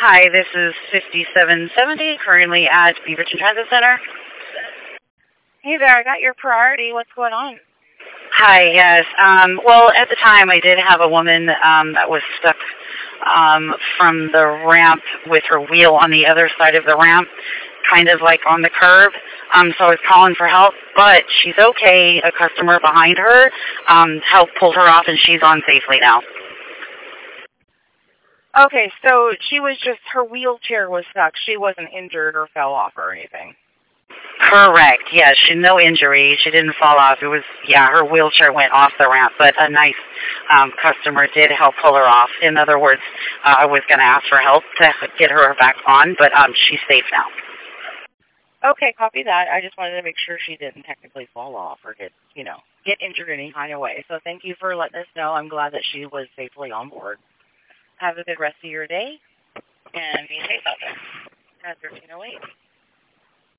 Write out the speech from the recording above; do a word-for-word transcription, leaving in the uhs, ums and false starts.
Hi, this is fifty-seven seventy, currently at Beaverton Transit Center. Hey there, I got your priority. What's going on? Hi, yes. Um, well, at the time, I did have a woman um, that was stuck um, from the ramp with her wheel on the other side of the ramp, kind of like on the curb. Um, so I was calling for help, but she's okay. A customer behind her um, helped pull her off, and she's on safely now. Okay, so she was just, her wheelchair was stuck. She wasn't injured or fell off or anything. Correct. Yeah, she no injury. She didn't fall off. It was yeah, her wheelchair went off the ramp, but a nice um, customer did help pull her off. In other words, uh, I was going to ask for help to get her back on, but um, she's safe now. Okay, copy that. I just wanted to make sure she didn't technically fall off or get, you know, get injured in any kind of way. So thank you for letting us know. I'm glad that she was safely on board. Have a good rest of your day, and be safe out there. At thirteen oh eight.